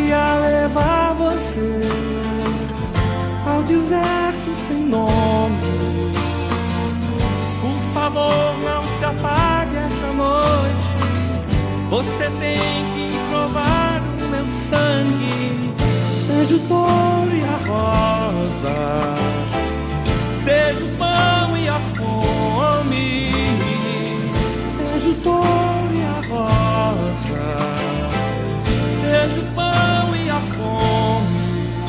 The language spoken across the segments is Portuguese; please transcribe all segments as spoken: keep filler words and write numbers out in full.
queria levar você ao deserto sem nome. Por favor, não se apague essa noite. Você tem que provar o meu sangue. Seja o touro e a rosa, seja o pão e a fome. Seja o touro e a rosa, seja o pão e a fome.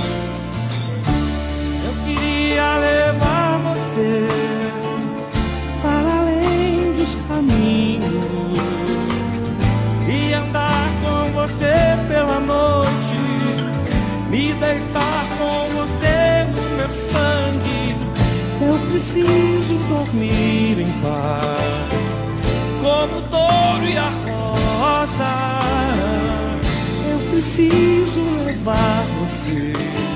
Eu queria levar você para além dos caminhos e andar com você pela noite, me deitar com você no meu sangue. Eu preciso dormir em paz, como o touro e a rosa. Eu preciso levar você